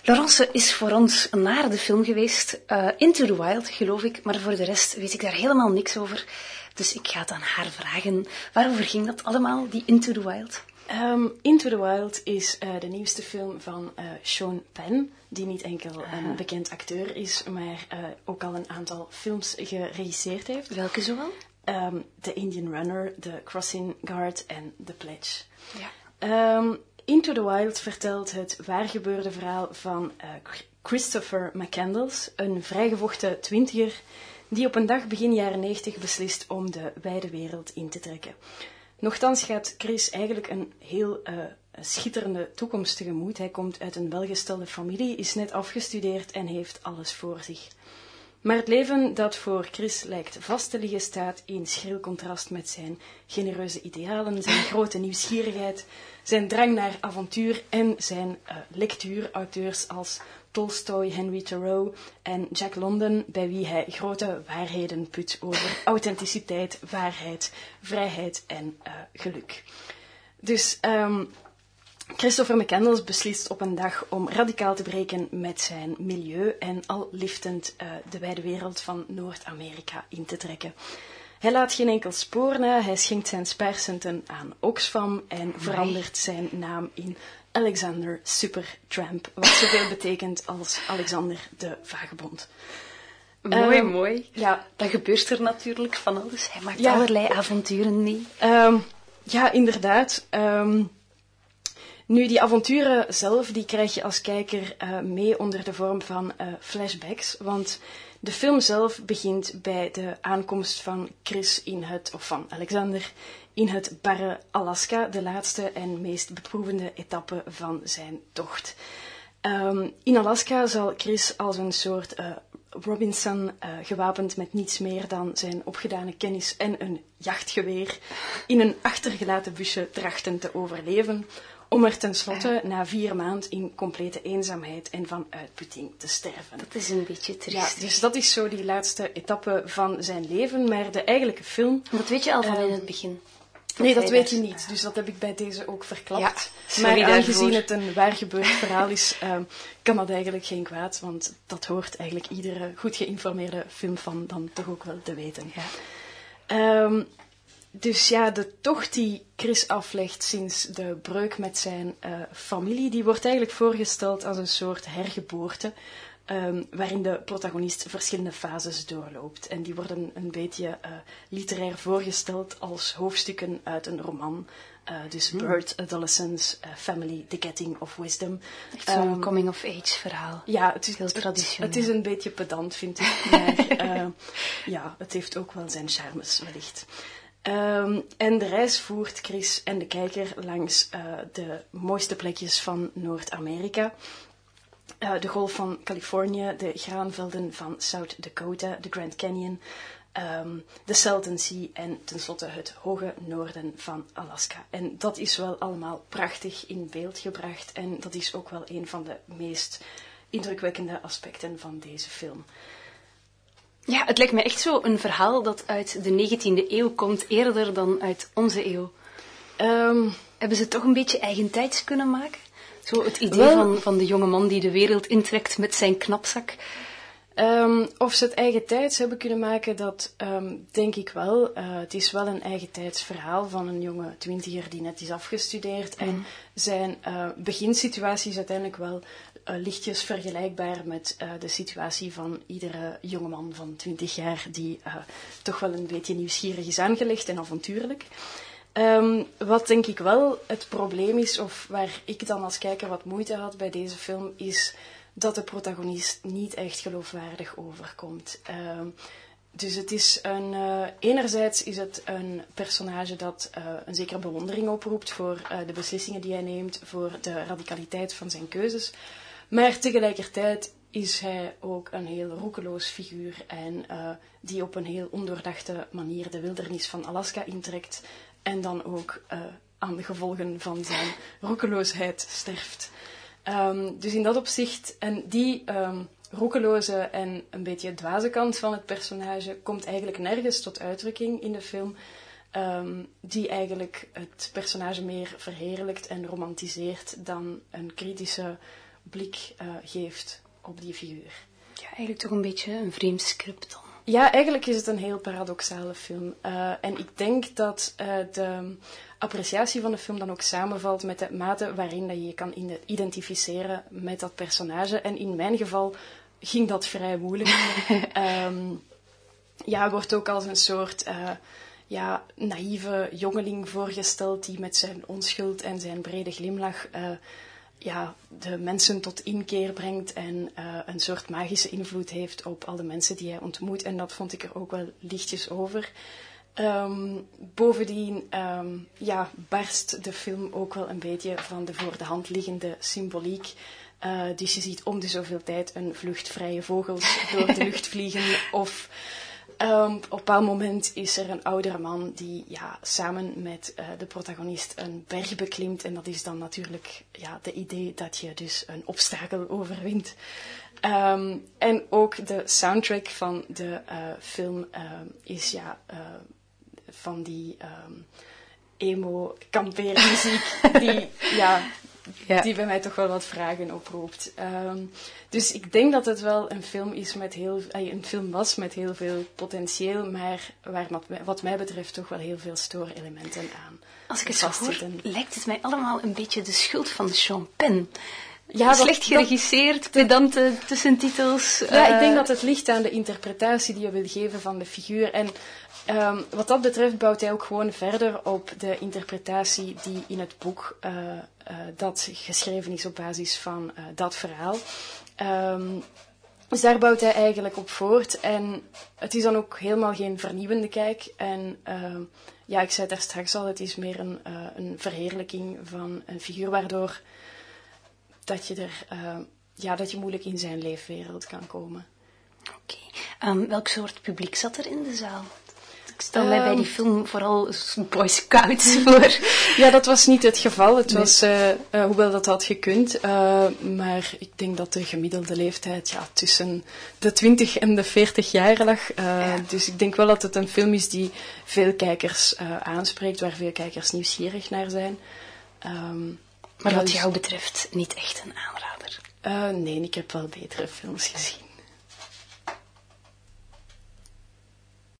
Laurence is voor ons naar de film geweest, Into the Wild, geloof ik, maar voor de rest weet ik daar helemaal niks over. Dus ik ga het aan haar vragen. Waarover ging dat allemaal, die Into the Wild? Into the Wild is de nieuwste film van Sean Penn, die niet enkel een bekend acteur is, maar ook al een aantal films geregisseerd heeft. Welke zoal? The Indian Runner, The Crossing Guard en The Pledge. Ja. Into the Wild vertelt het waargebeurde verhaal van Christopher McCandless, een vrijgevochten twintiger, die op een dag begin jaren 90 beslist om de wijde wereld in te trekken. Nochtans gaat Chris eigenlijk een heel schitterende toekomst tegemoet. Hij komt uit een welgestelde familie, is net afgestudeerd en heeft alles voor zich. Maar het leven dat voor Chris lijkt vast te liggen staat in schril contrast met zijn genereuze idealen, zijn grote nieuwsgierigheid, zijn drang naar avontuur en zijn lectuurauteurs als Tolstoy, Henry Thoreau en Jack London, bij wie hij grote waarheden put over authenticiteit, waarheid, vrijheid en geluk. Dus Christopher McCandless beslist op een dag om radicaal te breken met zijn milieu en al liftend de wijde wereld van Noord-Amerika in te trekken. Hij laat geen enkel spoor na, hij schenkt zijn spaarcenten aan Oxfam en verandert zijn naam in Alexander Supertramp, wat zoveel betekent als Alexander de Vagebond. Mooi. Ja, dat gebeurt er natuurlijk van alles. Hij maakt allerlei avonturen mee. Ja, inderdaad. Nu, die avonturen zelf, die krijg je als kijker mee onder de vorm van flashbacks, want de film zelf begint bij de aankomst van Chris van Alexander in het barre Alaska, de laatste en meest beproevende etappe van zijn tocht. In Alaska zal Chris als een soort Robinson, gewapend met niets meer dan zijn opgedane kennis en een jachtgeweer, in een achtergelaten busje trachten te overleven, om er tenslotte na 4 maanden in complete eenzaamheid en van uitputting te sterven. Dat is een beetje triest. Ja, dus dat is zo die laatste etappe van zijn leven, maar de eigenlijke film... Dat weet je al van in het begin. Nee, dat weet je niet, dus dat heb ik bij deze ook verklapt. Ja, maar aangezien het een waargebeurd verhaal is, kan dat eigenlijk geen kwaad, want dat hoort eigenlijk iedere goed geïnformeerde filmfan dan toch ook wel te weten. Ja. Dus ja, de tocht die Chris aflegt sinds de breuk met zijn familie, die wordt eigenlijk voorgesteld als een soort hergeboorte, waarin de protagonist verschillende fases doorloopt. En die worden een beetje literair voorgesteld als hoofdstukken uit een roman. Dus Birth, Adolescence, Family, The Getting of Wisdom. Echt zo'n coming-of-age verhaal. Ja, het is heel traditioneel. Het is een beetje pedant, vind ik. Maar ja, het heeft ook wel zijn charmes, wellicht. En de reis voert Chris en de kijker langs de mooiste plekjes van Noord-Amerika. De golf van Californië, de graanvelden van South Dakota, de Grand Canyon, de Salton Sea en tenslotte het hoge noorden van Alaska. En dat is wel allemaal prachtig in beeld gebracht en dat is ook wel een van de meest indrukwekkende aspecten van deze film. Ja, het lijkt me echt zo een verhaal dat uit de 19e eeuw komt, eerder dan uit onze eeuw. Hebben ze het toch een beetje eigentijds kunnen maken? Zo het idee van de jonge man die de wereld intrekt met zijn knapzak. Of ze het eigentijds hebben kunnen maken, dat denk ik wel. Het is wel een eigentijds verhaal van een jonge twintiger die net is afgestudeerd. En zijn beginsituatie is uiteindelijk wel lichtjes vergelijkbaar met de situatie van iedere jongeman van 20 jaar die toch wel een beetje nieuwsgierig is aangelegd en avontuurlijk. Wat denk ik wel het probleem is, of waar ik dan als kijker wat moeite had bij deze film, is dat de protagonist niet echt geloofwaardig overkomt. Dus het is enerzijds is het een personage dat een zekere bewondering oproept voor de beslissingen die hij neemt, voor de radicaliteit van zijn keuzes. Maar tegelijkertijd is hij ook een heel roekeloos figuur en die op een heel ondoordachte manier de wildernis van Alaska intrekt en dan ook aan de gevolgen van zijn roekeloosheid sterft. Dus in dat opzicht, en die roekeloze en een beetje dwaze kant van het personage komt eigenlijk nergens tot uitdrukking in de film, die eigenlijk het personage meer verheerlijkt en romantiseert dan een kritische blik geeft op die figuur. Ja, eigenlijk toch een beetje een vreemd script dan. Ja, eigenlijk is het een heel paradoxale film. En ik denk dat de appreciatie van de film dan ook samenvalt met de mate waarin dat je je kan identificeren met dat personage. En in mijn geval ging dat vrij moeilijk. Wordt ook als een soort naïeve jongeling voorgesteld die met zijn onschuld en zijn brede glimlach de mensen tot inkeer brengt en een soort magische invloed heeft op al de mensen die hij ontmoet. En dat vond ik er ook wel lichtjes over. Bovendien barst de film ook wel een beetje van de voor de hand liggende symboliek. Dus je ziet om de zoveel tijd een vluchtvrije vogels door de lucht vliegen. Of op een bepaald moment is er een oudere man die samen met de protagonist een berg beklimt. En dat is dan natuurlijk de idee dat je dus een obstakel overwint. En ook de soundtrack van de film is van die emo-kampeermuziek die bij mij toch wel wat vragen oproept. Dus ik denk dat het wel een film is een film was met heel veel potentieel, maar waar wat mij betreft toch wel heel veel stoorelementen aan. Als ik het zo hoor, lijkt het mij allemaal een beetje de schuld van Sean Penn. Ja, slecht geregisseerd, pedante tussentitels. Ik denk dat het ligt aan de interpretatie die je wil geven van de figuur. En wat dat betreft bouwt hij ook gewoon verder op de interpretatie die in het boek dat geschreven is op basis van dat verhaal. Dus daar bouwt hij eigenlijk op voort. En het is dan ook helemaal geen vernieuwende kijk. En ik zei het daar straks al, het is meer een verheerlijking van een figuur, waardoor dat je moeilijk in zijn leefwereld kan komen. Oké. Welk soort publiek zat er in de zaal? Ik stel mij bij die film vooral Boy Scouts voor. Ja, dat was niet het geval. Het was, hoewel dat had gekund. Maar ik denk dat de gemiddelde leeftijd tussen de 20 en de 40 jaar lag. Dus ik denk wel dat het een film is die veel kijkers aanspreekt, waar veel kijkers nieuwsgierig naar zijn. Maar wat jou betreft niet echt een aanrader? Nee, ik heb wel betere films gezien.